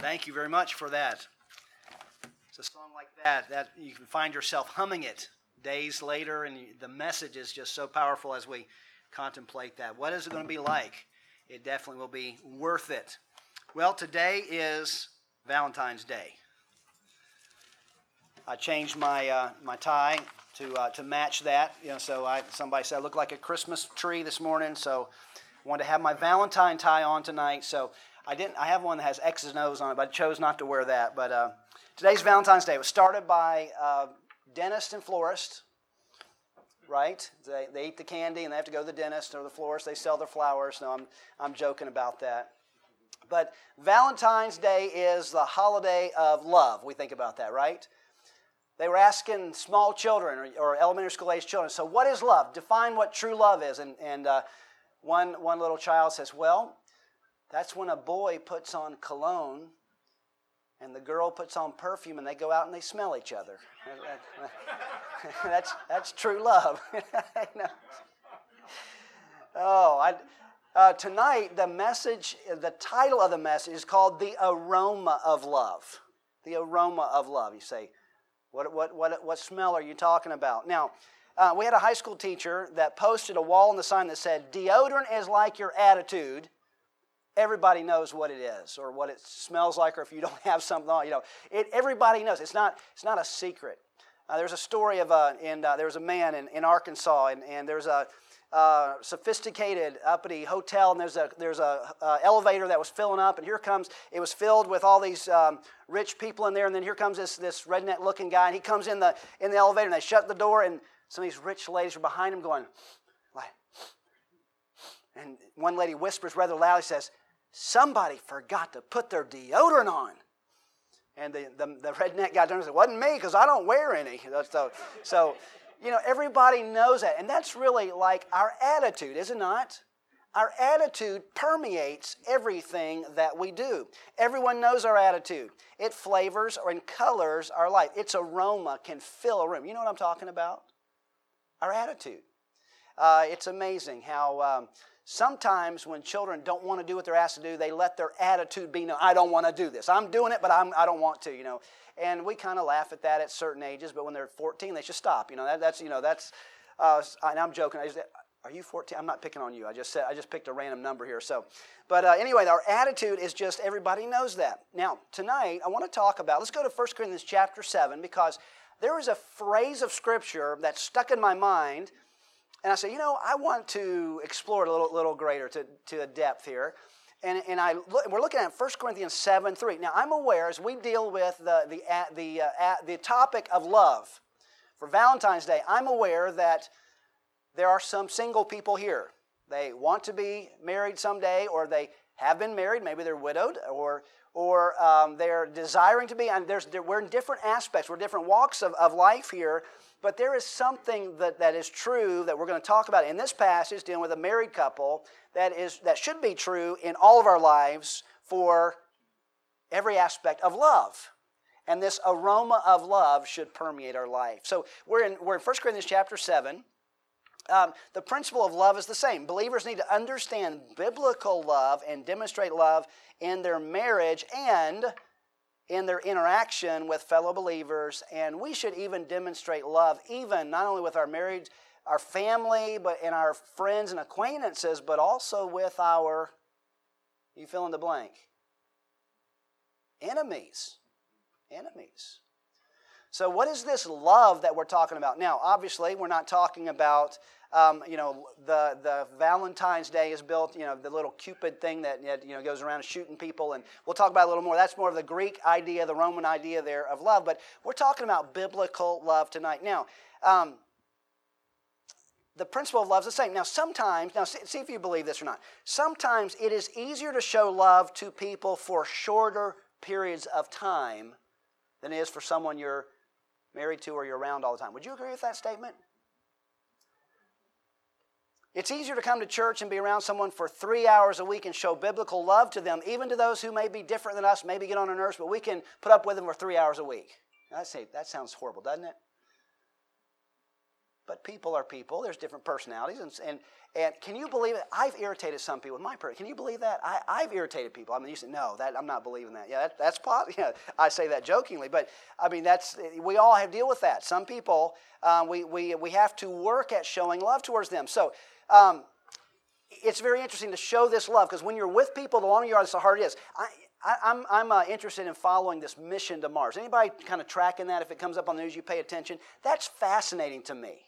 Thank you very much for that. It's a song like that you can find yourself humming it days later, and the message is just so powerful as we contemplate that. What is it going to be like? It definitely will be worth it. Well, today is Valentine's Day. I changed my my tie to match that. Somebody said I look like a Christmas tree this morning, so I wanted to have my Valentine tie on tonight. So I have one that has X's and O's on it, but I chose not to wear that. But today's Valentine's Day. It was started by dentist and florist, right? They eat the candy and they have to go to the dentist or the florist. They sell their flowers. No, I'm joking about that. But Valentine's Day is the holiday of love. We think about that, right? They were asking small children or elementary school age children, so what is love? Define what true love is. And one little child says, well, that's when a boy puts on cologne and the girl puts on perfume and they go out and they smell each other. That's true love. Tonight, the title of the message is called The Aroma of Love. The aroma of love. You say, what smell are you talking about? Now, we had a high school teacher that posted a wall on the sign that said, deodorant is like your attitude. Everybody knows what it is or what it smells like, or if you don't have something on, everybody knows. It's not a secret. There's a story of there was a man in Arkansas, and there's a sophisticated, uppity hotel, and there's a elevator that was filling up, and it was filled with all these rich people in there, and then here comes this redneck-looking guy, and he comes in the elevator, and they shut the door, and some of these rich ladies are behind him going, like, and one lady whispers rather loudly, says, somebody forgot to put their deodorant on. And the redneck guy turns and says, it wasn't me, because I don't wear any. So everybody knows that. And that's really like our attitude, is it not? Our attitude permeates everything that we do. Everyone knows our attitude. It flavors and colors our life. Its aroma can fill a room. You know what I'm talking about? Our attitude. It's amazing how sometimes when children don't want to do what they're asked to do, they let their attitude be, no, I don't want to do this. I'm doing it, but I don't want to, And we kind of laugh at that at certain ages, but when they're 14, they should stop. And I'm joking. Are you 14? I'm not picking on you. I just picked a random number here. But anyway, our attitude is just, everybody knows that. Now, tonight, I want to talk about, let's go to 1 Corinthians chapter 7, because there is a phrase of Scripture that's stuck in my mind. And I say, I want to explore it a little greater to a depth here. And we're looking at 1 Corinthians 7:3. Now, I'm aware as we deal with the topic of love for Valentine's Day, I'm aware that there are some single people here. They want to be married someday, or they have been married. Maybe they're widowed, or they're desiring to be. And we're in different aspects. We're in different walks of life here. But there is something that is true that we're going to talk about in this passage, dealing with a married couple, that should be true in all of our lives for every aspect of love. And this aroma of love should permeate our life. So we're in 1 Corinthians chapter 7. The principle of love is the same. Believers need to understand biblical love and demonstrate love in their marriage and in their interaction with fellow believers, and we should even demonstrate love even not only with our marriage, our family, but in our friends and acquaintances, but also with our, you fill in the blank, enemies. So what is this love that we're talking about? Now, obviously, we're not talking about the Valentine's Day is built, the little Cupid thing that goes around shooting people, and we'll talk about it a little more. That's more of the Greek idea, the Roman idea there of love, but we're talking about biblical love tonight. Now, the principle of love is the same. Now, sometimes, see if you believe this or not. Sometimes it is easier to show love to people for shorter periods of time than it is for someone you're married to or you're around all the time. Would you agree with that statement? It's easier to come to church and be around someone for 3 hours a week and show biblical love to them, even to those who may be different than us, maybe get on our nerves, but we can put up with them for 3 hours a week. Now, that sounds horrible, doesn't it? But people are people. There's different personalities. And can you believe it? I've irritated some people with my prayer. Can you believe that? I've irritated people. I mean, you say, no, I'm not believing that. Yeah, that's possible. Yeah, I say that jokingly. But, I mean, we all have to deal with that. Some people, we have to work at showing love towards them. So it's very interesting to show this love, because when you're with people, the longer you are, the harder it is. I'm interested in following this mission to Mars. Anybody kind of tracking that? If it comes up on the news, you pay attention. That's fascinating to me.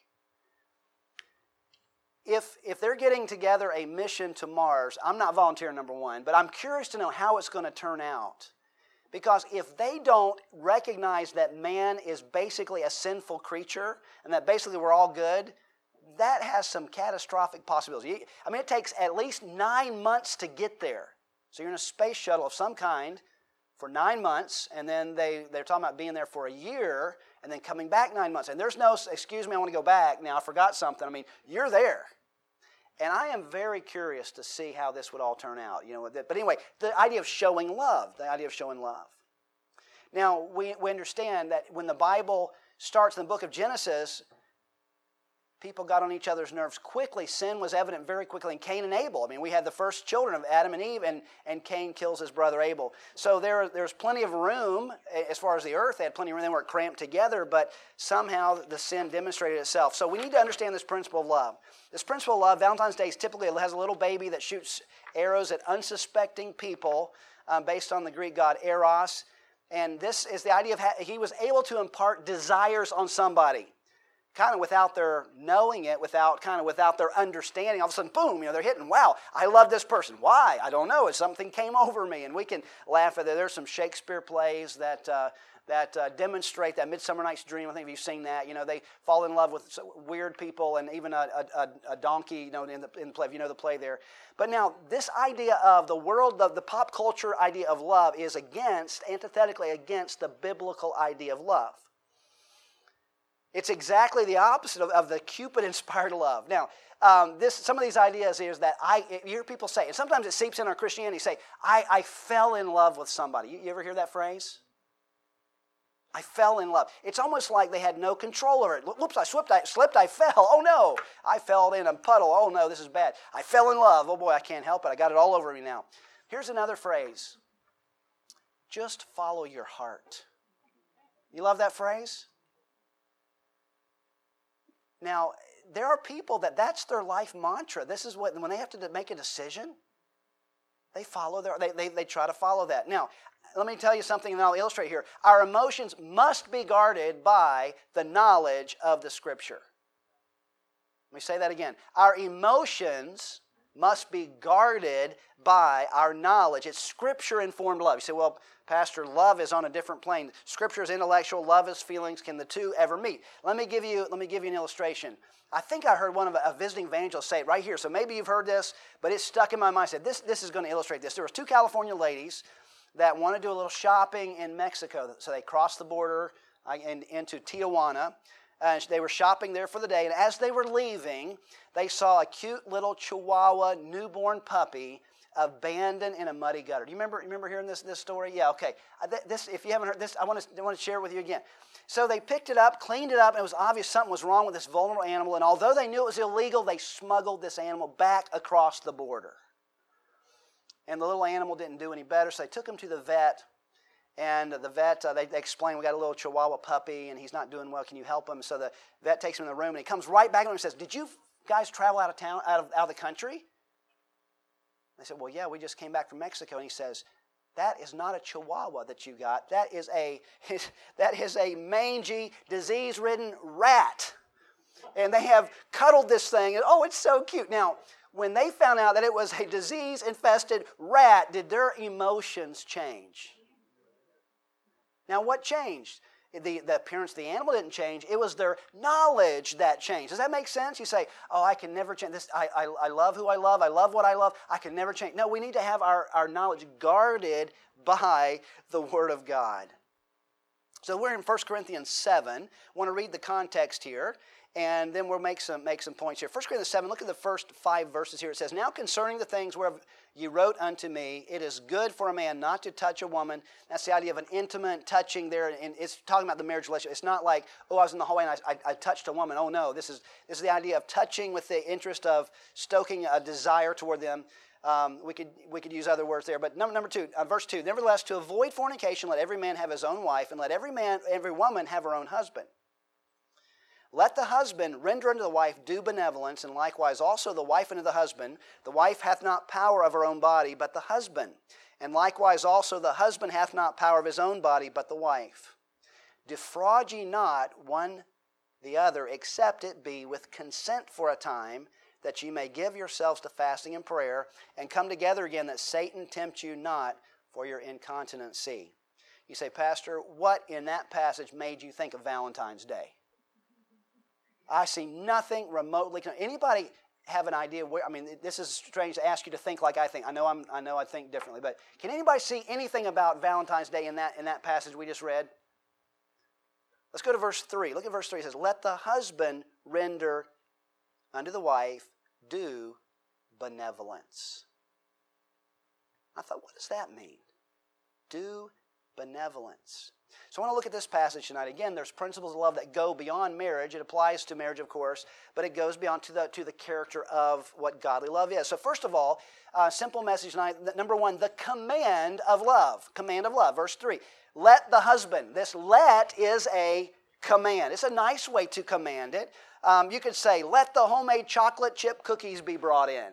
If they're getting together a mission to Mars, I'm not volunteering, number one, but I'm curious to know how it's going to turn out. Because if they don't recognize that man is basically a sinful creature and that basically we're all good, that has some catastrophic possibilities. I mean, it takes at least 9 months to get there. So you're in a space shuttle of some kind for 9 months, and then they're talking about being there for a year and then coming back 9 months. And there's no, excuse me, I want to go back. Now, I forgot something. I mean, you're there. And I am very curious to see how this would all turn out. But anyway, the idea of showing love, Now, we understand that when the Bible starts in the book of Genesis, people got on each other's nerves quickly. Sin was evident very quickly in Cain and Abel. I mean, we had the first children of Adam and Eve, and Cain kills his brother Abel. So there's plenty of room as far as the earth. They had plenty of room. They weren't cramped together, but somehow the sin demonstrated itself. So we need to understand this principle of love. This principle of love, Valentine's Day typically has a little baby that shoots arrows at unsuspecting people based on the Greek god Eros. And this is the idea of he was able to impart desires on somebody, kind of without their knowing it, without their understanding. All of a sudden, boom, they're hitting, wow, I love this person. Why? I don't know. Something came over me. And we can laugh at that. There's some Shakespeare plays that demonstrate that. Midsummer Night's Dream, I think if you've seen that. They fall in love with weird people and even a donkey, in the play, if you know the play there. But now, this idea of the world, the pop culture idea of love is antithetically against the biblical idea of love. It's exactly the opposite of the Cupid-inspired love. Now, some of these ideas is that you hear people say, and sometimes it seeps in our Christianity, say, I fell in love with somebody. You ever hear that phrase? I fell in love. It's almost like they had no control over it. Whoops, I slipped, I fell. Oh no, I fell in a puddle. Oh no, this is bad. I fell in love. Oh boy, I can't help it. I got it all over me now. Here's another phrase. Just follow your heart. You love that phrase? Now, there are people that's their life mantra. This is when they have to make a decision, they follow they try to follow that. Now, let me tell you something, and I'll illustrate here. Our emotions must be guarded by the knowledge of the Scripture. Let me say that again. Our emotions must be guarded by our knowledge. It's Scripture-informed love. You say, well, Pastor, love is on a different plane. Scripture is intellectual, love is feelings. Can the two ever meet? Let me give you an illustration. I think I heard one of a visiting evangelist say it right here. So maybe you've heard this, but it's stuck in my mind. I said, this is going to illustrate this. There was 2 California ladies that wanted to do a little shopping in Mexico. So they crossed the border into Tijuana. And they were shopping there for the day. And as they were leaving, they saw a cute little Chihuahua newborn puppy abandoned in a muddy gutter. Do you remember hearing this story? Yeah, okay. If you haven't heard this, I want to share it with you again. So they picked it up, cleaned it up, and it was obvious something was wrong with this vulnerable animal. And although they knew it was illegal, they smuggled this animal back across the border. And the little animal didn't do any better, so they took him to the vet. And the vet, they explained, we got a little Chihuahua puppy, and he's not doing well. Can you help him? So the vet takes him in the room, and he comes right back to him and says, did you guys travel out of town, out of the country? They said, well, yeah, we just came back from Mexico. And he says, that is not a Chihuahua that you got. That is a mangy, disease-ridden rat. And they have cuddled this thing. And, oh, it's so cute. Now, when they found out that it was a disease-infested rat, did their emotions change? Now, what changed? The appearance of the animal didn't change. It was their knowledge that changed. Does that make sense? You say, oh, I can never change this. I love who I love. I love what I love. I can never change. No, we need to have our knowledge guarded by the Word of God. So we're in 1 Corinthians 7. I want to read the context here. and then we'll make some points here. 1 Corinthians 7, look at the first 5 verses here. It says, now concerning the things whereof you wrote unto me, it is good for a man not to touch a woman. That's the idea of an intimate touching there, and it's talking about the marriage relationship. It's not like, oh, I was in the hallway and I touched a woman. Oh, no, this is the idea of touching with the interest of stoking a desire toward them. We could use other words there, but number 2, verse 2, nevertheless, to avoid fornication, let every man have his own wife, and let every woman have her own husband. Let the husband render unto the wife due benevolence, and likewise also the wife unto the husband. The wife hath not power of her own body, but the husband. And likewise also the husband hath not power of his own body, but the wife. Defraud ye not one the other, except it be with consent for a time, that ye may give yourselves to fasting and prayer, and come together again, that Satan tempt you not for your incontinency. You say, Pastor, what in that passage made you think of Valentine's Day? I see nothing remotely. Anybody have an idea where? I mean, this is strange to ask you to think like I think. I know I think differently, but can anybody see anything about Valentine's Day in that passage we just read? Let's go to verse 3. Look at verse 3. It says, "Let the husband render unto the wife due benevolence." I thought, what does that mean? Due benevolence. So I want to look at this passage tonight. Again, there's principles of love that go beyond marriage. It applies to marriage, of course, but it goes beyond to the character of what godly love is. So first of all, simple message tonight. Number 1, the command of love. Command of love. Verse 3. Let the husband. This let is a command. It's a nice way to command it. You could say, let the homemade chocolate chip cookies be brought in.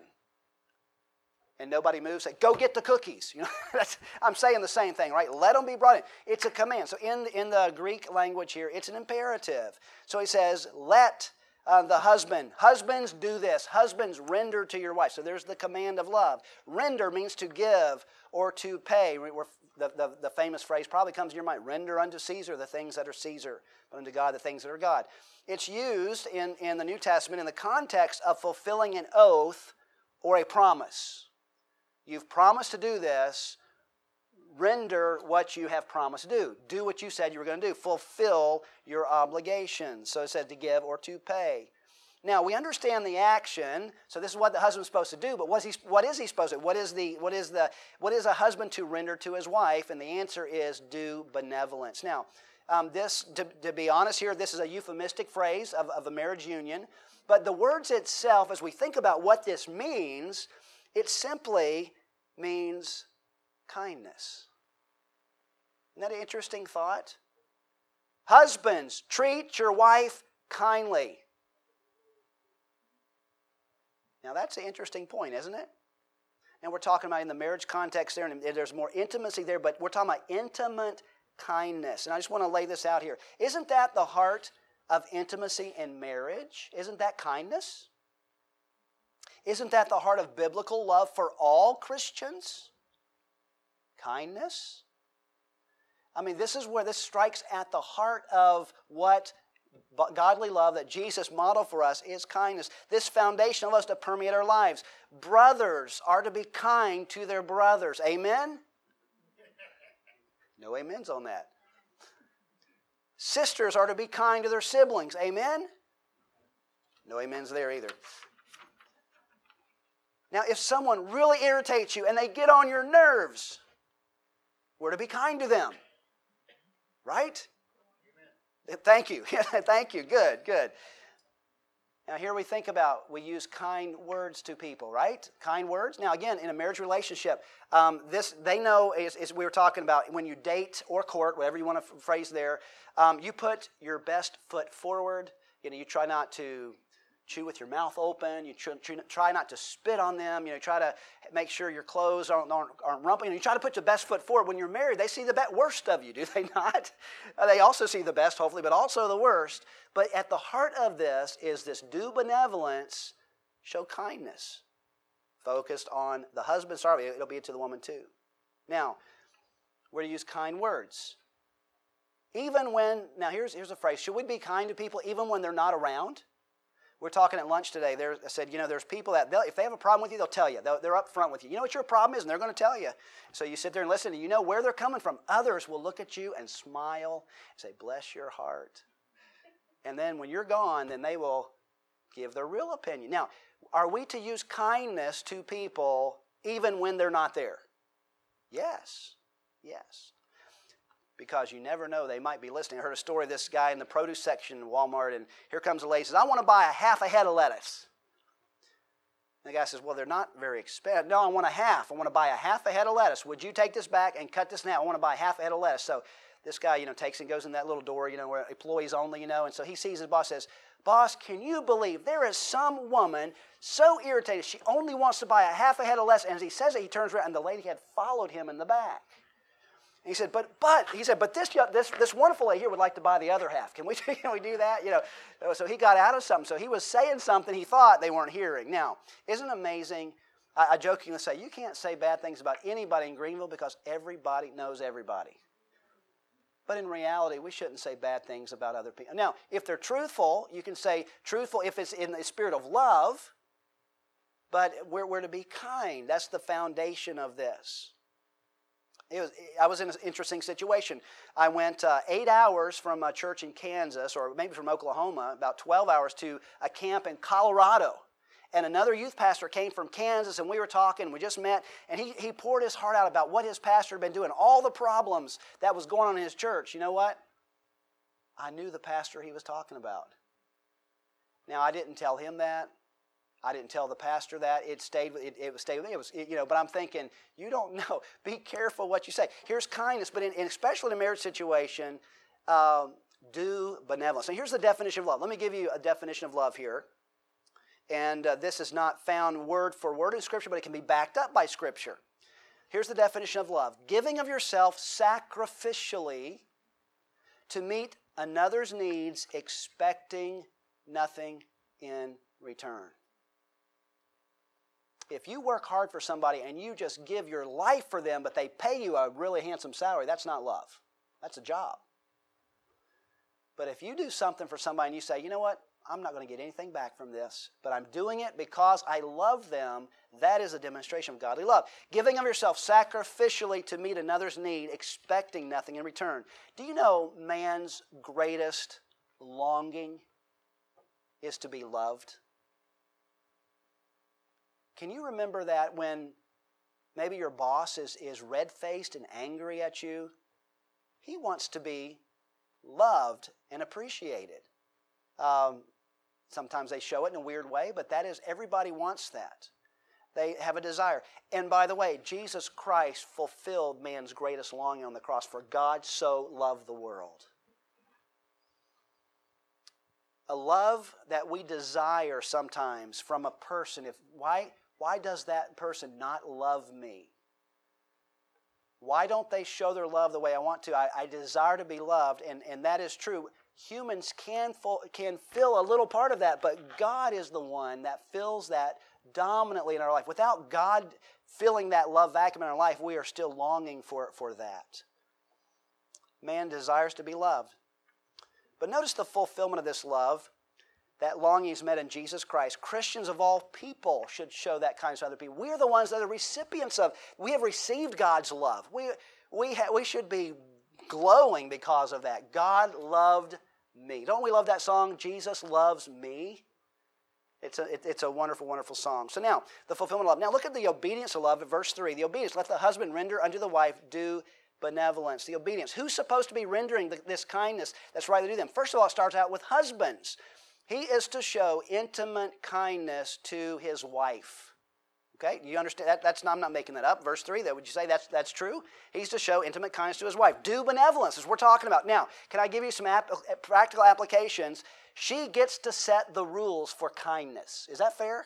And nobody moves, say, go get the cookies. You know, I'm saying the same thing, right? Let them be brought in. It's a command. So in the Greek language here, it's an imperative. So he says, let the husband. Husbands, do this. Husbands, render to your wife. So there's the command of love. Render means to give or to pay. The famous phrase probably comes to your mind. Render unto Caesar the things that are Caesar, but unto God the things that are God. It's used in the New Testament in the context of fulfilling an oath or a promise. You've promised to do this. Render what you have promised to do. Do what you said you were going to do. Fulfill your obligations. So it said to give or to pay. Now, we understand the action, so this is what the husband's supposed to do, but what is he supposed to do? What is a husband to render to his wife? And the answer is due benevolence. Now, to be honest here, this is a euphemistic phrase of a marriage union, but the words itself, as we think about what this means, it simply means kindness. Isn't that an interesting thought? Husbands, treat your wife kindly. Now that's an interesting point, isn't it? And we're talking about in the marriage context there, and there's more intimacy there, but we're talking about intimate kindness. And I just want to lay this out here. Isn't that the heart of intimacy in marriage? Isn't that kindness? Isn't that the heart of biblical love for all Christians? Kindness? I mean, this is where this strikes at the heart of what godly love that Jesus modeled for us is kindness. This foundation of us to permeate our lives. Brothers are to be kind to their brothers. Amen? No amens on that. Sisters are to be kind to their siblings. Amen? No amens there either. Now, if someone really irritates you and they get on your nerves, we're to be kind to them. Right? Amen. Thank you. Thank you. Good. Now, here we use kind words to people, right? Kind words. Now, again, in a marriage relationship, they know, as we were talking about, when you date or court, whatever you want to phrase there, you put your best foot forward. You try not to chew with your mouth open. You try not to spit on them. You try to make sure your clothes aren't rumpling. You try to put your best foot forward. When you're married, they see the worst of you, do they not? They also see the best, hopefully, but also the worst. But at the heart of this is this due benevolence, show kindness, focused on the husband. Sorry, it'll be to the woman too. Now, we're to use kind words. Even when, now here's a phrase, should we be kind to people even when they're not around? We're talking at lunch today. I said, there's people that if they have a problem with you, they'll tell you. They're up front with you. You know what your problem is, and they're going to tell you. So you sit there and listen, and you know where they're coming from. Others will look at you and smile and say, bless your heart. And then when you're gone, then they will give their real opinion. Now, are we to use kindness to people even when they're not there? Yes. Yes. Because you never know, they might be listening. I heard a story of this guy in the produce section in Walmart, and here comes a lady, says, I want to buy a half a head of lettuce. And the guy says, well, they're not very expensive. No, I want a half. I want to buy a half a head of lettuce. Would you take this back and cut this in half? I want to buy a half a head of lettuce. So this guy, takes and goes in that little door, where employees only, and so he sees his boss, says, boss, can you believe there is some woman so irritated, she only wants to buy a half a head of lettuce, and as he says it, he turns around, and the lady had followed him in the back. And he said, but this wonderful lady here would like to buy the other half. Can we do that? So he got out of something. So he was saying something he thought they weren't hearing. Now, isn't it amazing? I jokingly say, you can't say bad things about anybody in Greenville because everybody knows everybody. But in reality, we shouldn't say bad things about other people. Now, if they're truthful, you can say truthful if it's in the spirit of love, but we're to be kind. That's the foundation of this. I was in an interesting situation. I went 8 hours from a church in Kansas, or maybe from Oklahoma, about 12 hours to a camp in Colorado. And another youth pastor came from Kansas, and we were talking, we just met, and he poured his heart out about what his pastor had been doing, all the problems that was going on in his church. You know what? I knew the pastor he was talking about. Now, I didn't tell him that. I didn't tell the pastor that. It stayed with me. But I'm thinking, you don't know. Be careful what you say. Here's kindness, but especially in a marriage situation, do benevolence. Now, here's the definition of love. Let me give you a definition of love here. And this is not found word for word in Scripture, but it can be backed up by Scripture. Here's the definition of love. Giving of yourself sacrificially to meet another's needs, expecting nothing in return. If you work hard for somebody and you just give your life for them, but they pay you a really handsome salary, that's not love. That's a job. But if you do something for somebody and you say, you know what, I'm not going to get anything back from this, but I'm doing it because I love them, that is a demonstration of godly love. Giving of yourself sacrificially to meet another's need, expecting nothing in return. Do you know man's greatest longing is to be loved? Can you remember that when maybe your boss is red-faced and angry at you? He wants to be loved and appreciated. Sometimes they show it in a weird way, but everybody wants that. They have a desire. And by the way, Jesus Christ fulfilled man's greatest longing on the cross. For God so loved the world. A love that we desire sometimes from a person. Why does that person not love me? Why don't they show their love the way I want to? I desire to be loved, and that is true. Humans can fill a little part of that, but God is the one that fills that dominantly in our life. Without God filling that love vacuum in our life, we are still longing for that. Man desires to be loved. But notice the fulfillment of this love. That longing is met in Jesus Christ. Christians of all people should show that kindness to other people. We are the ones that are recipients of. We have received God's love. We should be glowing because of that. God loved me. Don't we love that song, Jesus Loves Me? It's a wonderful, wonderful song. So now, the fulfillment of love. Now look at the obedience of love at verse 3. The obedience, let the husband render unto the wife due benevolence. The obedience. Who's supposed to be rendering this kindness that's right to do them? First of all, it starts out with husbands. He is to show intimate kindness to his wife. Okay, do you understand? I'm not making that up. Verse 3, would you say that's true? He's to show intimate kindness to his wife. Do benevolence, as we're talking about. Now, can I give you some practical applications? She gets to set the rules for kindness. Is that fair?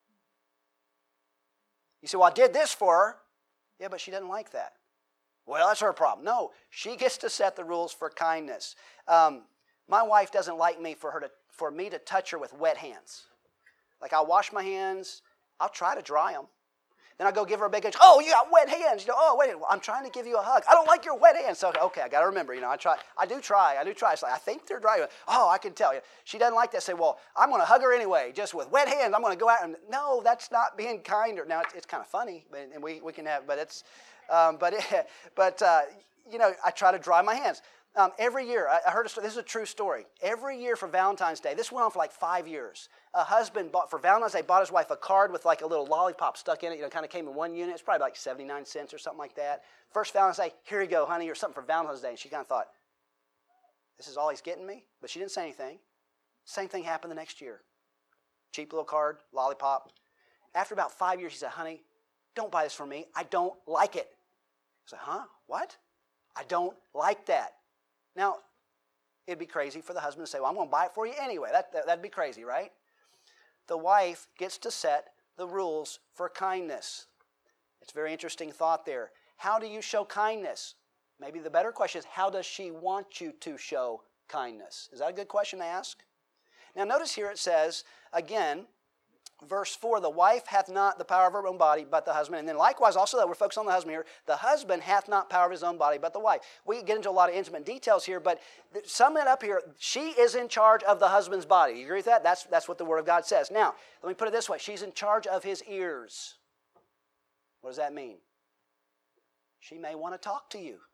You say, well, I did this for her. Yeah, but she doesn't like that. Well, that's her problem. No, she gets to set the rules for kindness. My wife doesn't like me for me to touch her with wet hands. Like I'll wash my hands, I'll try to dry them. Then I'll go give her a big hug. Oh, you got wet hands. Wait, I'm trying to give you a hug. I don't like your wet hands. So, okay, I got to remember, I do try. It's like, I think they're dry. Oh, I can tell you. She doesn't like that. I say, well, I'm going to hug her anyway, just with wet hands. I'm going to go out and, no, that's not being kinder. Now, it's kind of funny, and we can have, but it's, I try to dry my hands. Every year, I heard a story, this is a true story. Every year for Valentine's Day, this went on for like 5 years. A husband for Valentine's Day bought his wife a card with like a little lollipop stuck in it. Kind of came in one unit. It's probably like 79 cents or something like that. First Valentine's Day, here you go, honey, or something for Valentine's Day. And she kind of thought, this is all he's getting me? But she didn't say anything. Same thing happened the next year. Cheap little card, lollipop. After about 5 years, she said, honey, don't buy this for me. I don't like it. I said, huh? What? I don't like that. Now, it'd be crazy for the husband to say, well, I'm going to buy it for you anyway. That'd be crazy, right? The wife gets to set the rules for kindness. It's a very interesting thought there. How do you show kindness? Maybe the better question is, how does she want you to show kindness? Is that a good question to ask? Now, notice here it says, again, verse 4, the wife hath not the power of her own body, but the husband. And then likewise, also that we're focused on the husband here, the husband hath not power of his own body, but the wife. We get into a lot of intimate details here, but summing it up here, she is in charge of the husband's body. You agree with that? That's what the Word of God says. Now, let me put it this way. She's in charge of his ears. What does that mean? She may want to talk to you.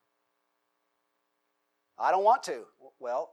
I don't want to. Well,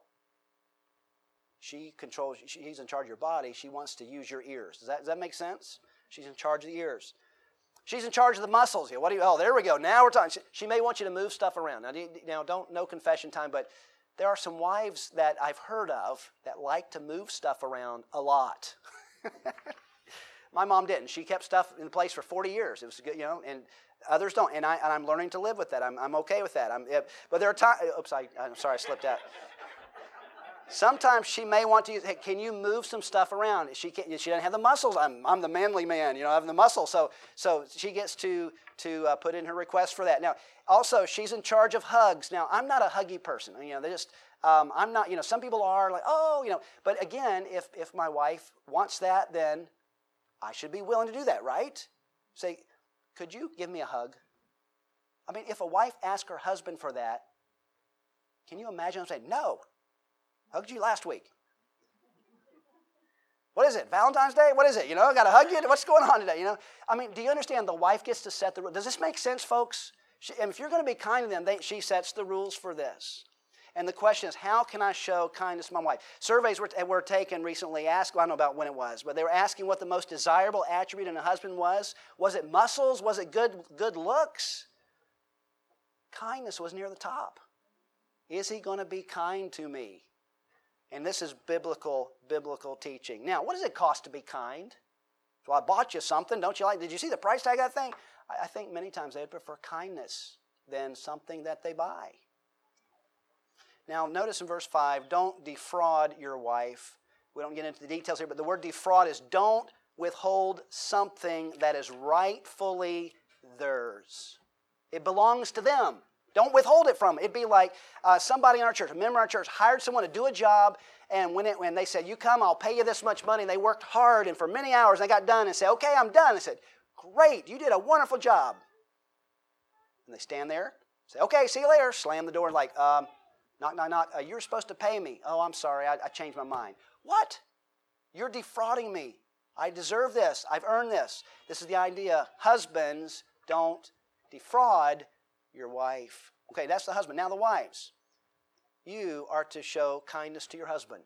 he's in charge of your body. She wants to use your ears. Does that make sense? She's in charge of the ears. She's in charge of the muscles. Oh, there we go. Now we're talking. She may want you to move stuff around. Now, no confession time, but there are some wives that I've heard of that like to move stuff around a lot. My mom didn't. She kept stuff in place for 40 years. It was good, and others don't. And I'm learning to live with that. I'm okay with that. But there are times. Oops, I'm sorry, I slipped out. Sometimes she may want to use, hey, can you move some stuff around? She doesn't have the muscles. I'm the manly man, I have the muscle. So she gets to put in her request for that. Now, also, she's in charge of hugs. Now, I'm not a huggy person. I'm not, some people are like, but again, if my wife wants that, then I should be willing to do that, right? Say, could you give me a hug? I mean, if a wife asks her husband for that, can you imagine him saying, no? Hugged you last week. What is it? Valentine's Day? What is it? I got to hug you? What's going on today? I mean, do you understand the wife gets to set the rules? Does this make sense, folks? If you're going to be kind to them, she sets the rules for this. And the question is, how can I show kindness to my wife? Surveys were taken recently, I don't know about when it was, but they were asking what the most desirable attribute in a husband was. Was it muscles? Was it good looks? Kindness was near the top. Is he going to be kind to me? And this is biblical teaching. Now, what does it cost to be kind? So I bought you something. Don't you like? Did you see the price tag of that thing? I think many times they would prefer kindness than something that they buy. Now, notice in verse 5, don't defraud your wife. We don't get into the details here, but the word defraud is don't withhold something that is rightfully theirs. It belongs to them. Don't withhold it from them. It'd be like somebody in our church, a member of our church, hired someone to do a job, and when they said, you come, I'll pay you this much money, and they worked hard, and for many hours, and they got done, and said, okay, I'm done. They said, great, you did a wonderful job. And they stand there, say, okay, see you later, slam the door, like, knock, knock, knock, you were supposed to pay me. Oh, I'm sorry, I changed my mind. What? You're defrauding me. I deserve this. I've earned this. This is the idea. Husbands, don't defraud your wife. Okay, that's the husband. Now the wives. You are to show kindness to your husband.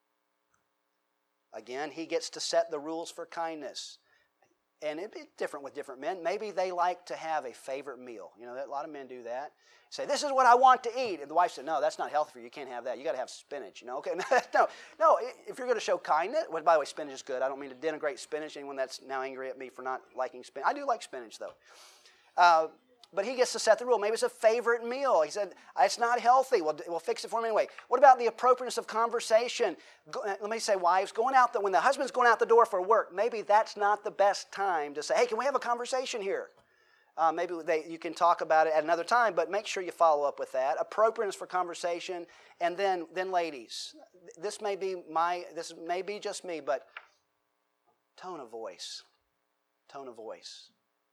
Again, he gets to set the rules for kindness. And it'd be different with different men. Maybe they like to have a favorite meal. A lot of men do that. Say, this is what I want to eat. And the wife said, no, that's not healthy for you. You can't have that. You got to have spinach. Okay, no. If you're going to show kindness, by the way, spinach is good. I don't mean to denigrate spinach. Anyone that's now angry at me for not liking spinach. I do like spinach, though. But he gets to set the rule. Maybe it's a favorite meal. He said, it's not healthy. We'll fix it for him anyway. What about the appropriateness of conversation? Let me say, wives, when the husband's going out the door for work, maybe that's not the best time to say, hey, can we have a conversation here? Maybe you can talk about it at another time, but make sure you follow up with that. Appropriateness for conversation. And then ladies, this may be just me, but tone of voice. Tone of voice.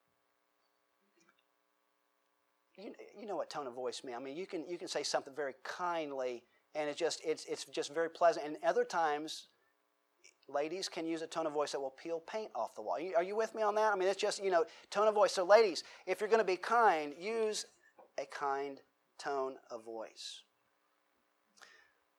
You know what tone of voice means. I mean, you can say something very kindly, and it's just very pleasant. And other times, ladies can use a tone of voice that will peel paint off the wall. Are you with me on that? I mean, it's just tone of voice. So, ladies, if you're going to be kind, use a kind tone of voice.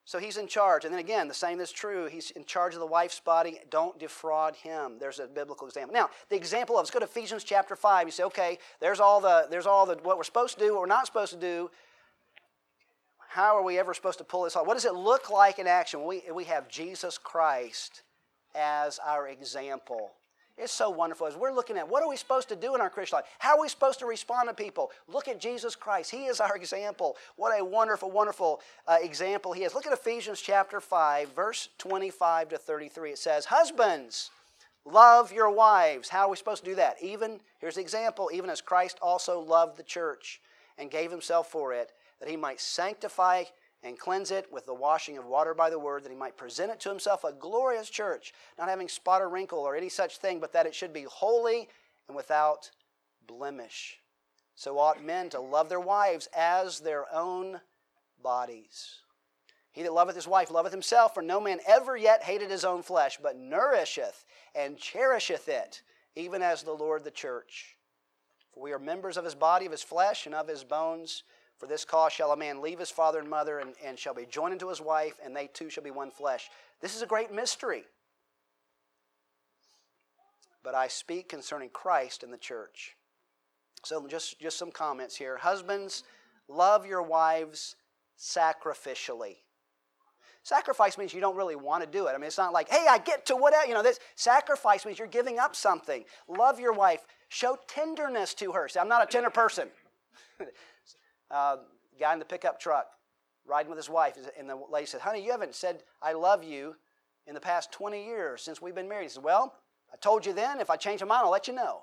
So he's in charge. And then again, the same is true. He's in charge of the wife's body. Don't defraud him. There's a biblical example. Now, the example of, let's go to Ephesians chapter 5. You say, okay, there's all the what we're supposed to do, what we're not supposed to do. How are we ever supposed to pull this off? What does it look like in action? We have Jesus Christ as our example. It's so wonderful. As we're looking at what are we supposed to do in our Christian life? How are we supposed to respond to people? Look at Jesus Christ. He is our example. What a wonderful, wonderful example he is. Look at Ephesians chapter 5, verse 25 to 33. It says, husbands, love your wives. How are we supposed to do that? Here's the example, even as Christ also loved the church and gave himself for it, that he might sanctify and cleanse it with the washing of water by the word, that he might present it to himself a glorious church, not having spot or wrinkle or any such thing, but that it should be holy and without blemish. So ought men to love their wives as their own bodies. He that loveth his wife loveth himself, for no man ever yet hated his own flesh, but nourisheth and cherisheth it, even as the Lord the church. For we are members of his body, of his flesh, and of his bones. For this cause shall a man leave his father and mother, and shall be joined unto his wife, and they two shall be one flesh. This is a great mystery. But I speak concerning Christ and the church. So just some comments here. Husbands, love your wives sacrificially. Sacrifice means you don't really want to do it. I mean, it's not like, hey, I get to whatever. This sacrifice means you're giving up something. Love your wife. Show tenderness to her. See, I'm not a tender person. Guy in the pickup truck riding with his wife, and the lady said, honey, you haven't said I love you in the past 20 years since we've been married. He said, well, I told you then. If I change my mind, I'll let you know.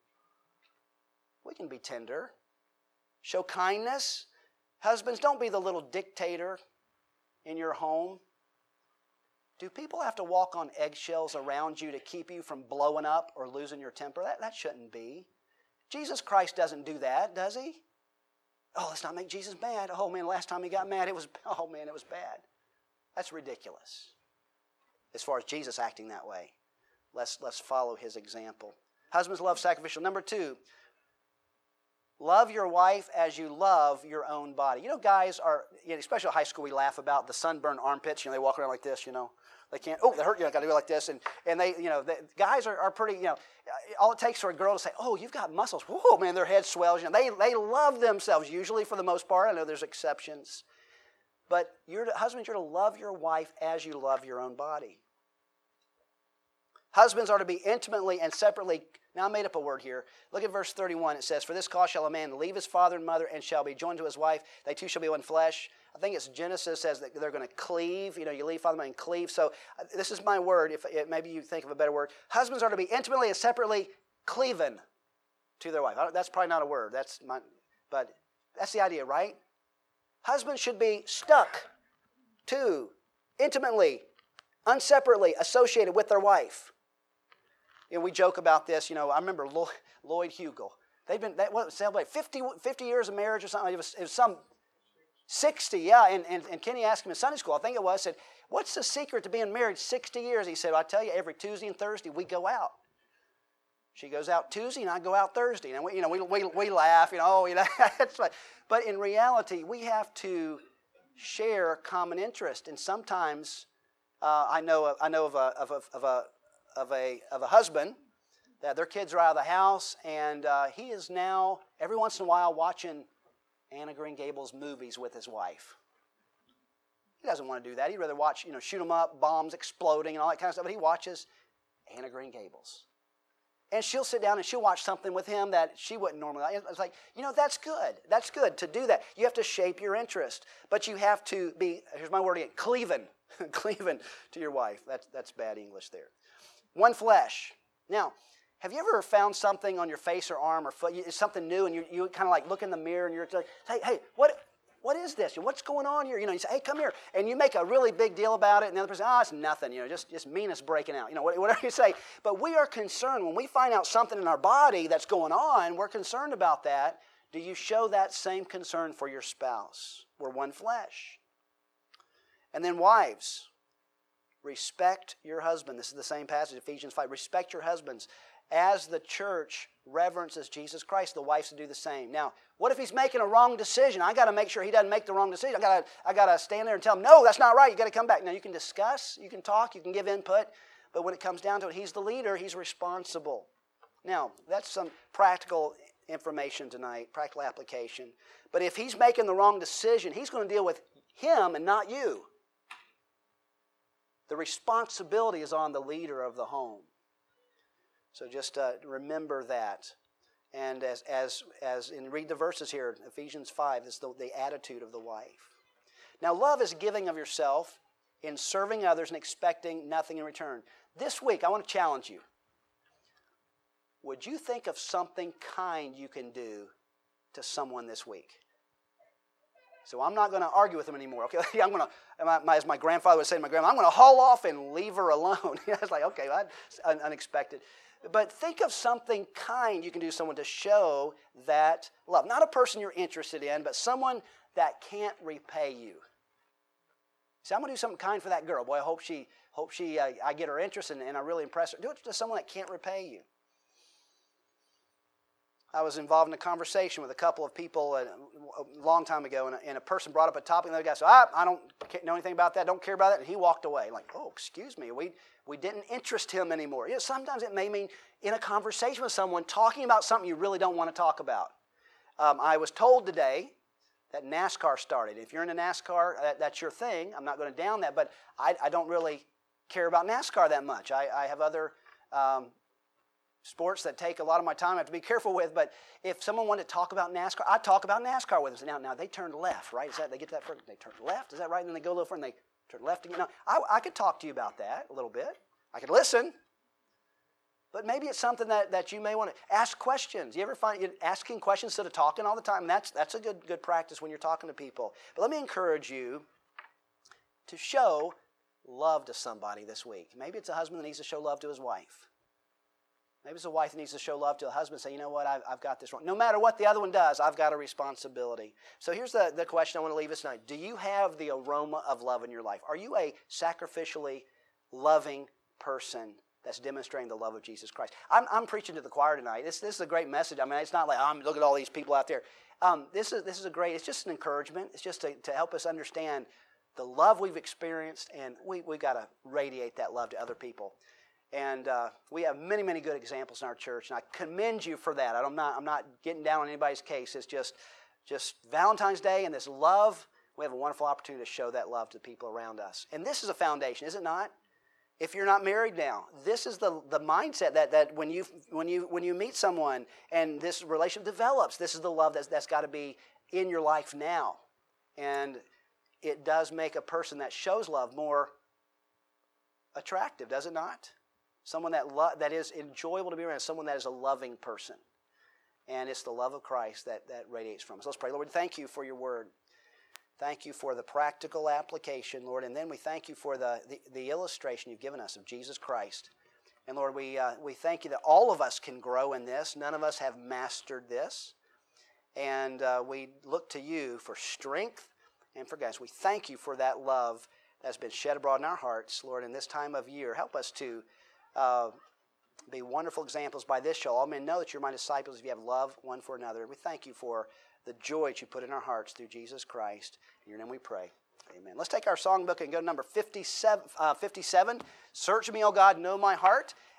We can be tender. Show kindness. Husbands, don't be the little dictator in your home. Do people have to walk on eggshells around you to keep you from blowing up or losing your temper? That shouldn't be. Jesus Christ doesn't do that, does he? Oh, let's not make Jesus mad. Oh, man, last time he got mad, it was bad. That's ridiculous. As far as Jesus acting that way, let's follow his example. Husbands, love sacrificial. Number 2, love your wife as you love your own body. You know, guys are, especially in high school, we laugh about the sunburned armpits. They walk around like this, They can't, they hurt, got to do it like this. And they, the guys are pretty, all it takes for a girl to say, oh, you've got muscles. Whoa, man, their head swells. They love themselves, usually for the most part. I know there's exceptions. But husbands, you're to love your wife as you love your own body. Husbands are to be intimately and separately. Now, I made up a word here. Look at verse 31. It says, for this cause shall a man leave his father and mother and shall be joined to his wife. They two shall be one flesh. I think it's Genesis says that they're going to cleave. You leave father and mother and cleave. So this is my word. Maybe you think of a better word. Husbands are to be intimately and separately cleaven to their wife. That's probably not a word. But that's the idea, right? Husbands should be stuck to, intimately, unseparately associated with their wife. We joke about this. I remember Lloyd Hugel. They've been celebrate 50 years of marriage or something. It was some 60, yeah. And Kenny asked him in Sunday school, I think it was, said, what's the secret to being married 60 years? He said, I tell you, every Tuesday and Thursday we go out. She goes out Tuesday and I go out Thursday. And we laugh, But in reality, we have to share common interest. And sometimes I know of a husband that their kids are out of the house, and he is now every once in a while watching Anna Green Gables movies with his wife. He doesn't want to do that. He'd rather watch, shoot 'em up, bombs exploding, and all that kind of stuff. But he watches Anna Green Gables, and she'll sit down and she'll watch something with him that she wouldn't normally like. It's like, that's good. That's good to do that. You have to shape your interest, but you have to be. Here's my word again: cleaving, cleaving to your wife. That's bad English there. One flesh. Now, have you ever found something on your face or arm or foot? It's something new, and you kind of like look in the mirror, and you're like, hey, what is this? What's going on here? You say, hey, come here, and you make a really big deal about it, and the other person, it's nothing. Just meanness breaking out. Whatever you say. But we are concerned when we find out something in our body that's going on. We're concerned about that. Do you show that same concern for your spouse? We're one flesh. And then wives. Respect your husband. This is the same passage, Ephesians 5. Respect your husbands as the church reverences Jesus Christ, the wife's to do the same. Now, what if he's making a wrong decision? I got to make sure he doesn't make the wrong decision. I got to stand there and tell him, no, that's not right. You got to come back. Now, you can discuss, you can talk, you can give input, but when it comes down to it, he's the leader, he's responsible. Now, that's some practical information tonight, practical application. But if he's making the wrong decision, he's going to deal with him and not you. The responsibility is on the leader of the home. So just remember that. And read the verses here, Ephesians 5, this is the attitude of the wife. Now, love is giving of yourself in serving others and expecting nothing in return. This week, I want to challenge you. Would you think of something kind you can do to someone this week? So I'm not going to argue with them anymore. Okay, I'm going to, as my grandfather would say to my grandma, I'm going to haul off and leave her alone. It's like, okay, that's unexpected. But think of something kind you can do to someone to show that love. Not a person you're interested in, but someone that can't repay you. See, I'm going to do something kind for that girl. Boy, I hope I get her interest and I really impress her. Do it to someone that can't repay you. I was involved in a conversation with a couple of people a long time ago, and a person brought up a topic, and the other guy said, I don't know anything about that, don't care about that, and he walked away. Like, oh, excuse me, we didn't interest him anymore. You know, sometimes it may mean in a conversation with someone talking about something you really don't want to talk about. I was told today that NASCAR started. If you're into NASCAR, that's your thing. I'm not going to down that, but I don't really care about NASCAR that much. I have other sports that take a lot of my time I have to be careful with, but if someone wanted to talk about NASCAR, I'd talk about NASCAR with them. Now they turned left, right? Is that, they get to that first, they turn left, is that right? And then they go a little further and they turn left again. Now, I could talk to you about that a little bit. I could listen. But maybe it's something that you may want to ask questions. You ever find you asking questions instead of talking all the time? That's a good practice when you're talking to people. But let me encourage you to show love to somebody this week. Maybe it's a husband that needs to show love to his wife. Maybe it's a wife that needs to show love to a husband and say, you know what, I've got this wrong. No matter what the other one does, I've got a responsibility. So here's the question I want to leave us tonight. Do you have the aroma of love in your life? Are you a sacrificially loving person that's demonstrating the love of Jesus Christ? I'm preaching to the choir tonight. This is a great message. I mean, it's not like, look at all these people out there. This is a great, it's just an encouragement. It's just to help us understand the love we've experienced, and we've got to radiate that love to other people. And we have many, many good examples in our church, and I commend you for that. I'm not getting down on anybody's case. It's just Valentine's Day and this love. We have a wonderful opportunity to show that love to the people around us. And this is a foundation, is it not? If you're not married now, this is the mindset that when you meet someone and this relationship develops, this is the love that's got to be in your life now. And it does make a person that shows love more attractive, does it not? Someone that is enjoyable to be around, someone that is a loving person. And it's the love of Christ that radiates from us. Let's pray. Lord, thank you for your word. Thank you for the practical application, Lord. And then we thank you for the illustration you've given us of Jesus Christ. And Lord, we thank you that all of us can grow in this. None of us have mastered this. And we look to you for strength and for guidance. We thank you for that love that's been shed abroad in our hearts, Lord, in this time of year. Help us to be wonderful examples by this show. All men know that you're my disciples if you have love one for another. We thank you for the joy that you put in our hearts through Jesus Christ. In your name we pray. Amen. Let's take our songbook and go to number 57. Search me, O God, know my heart.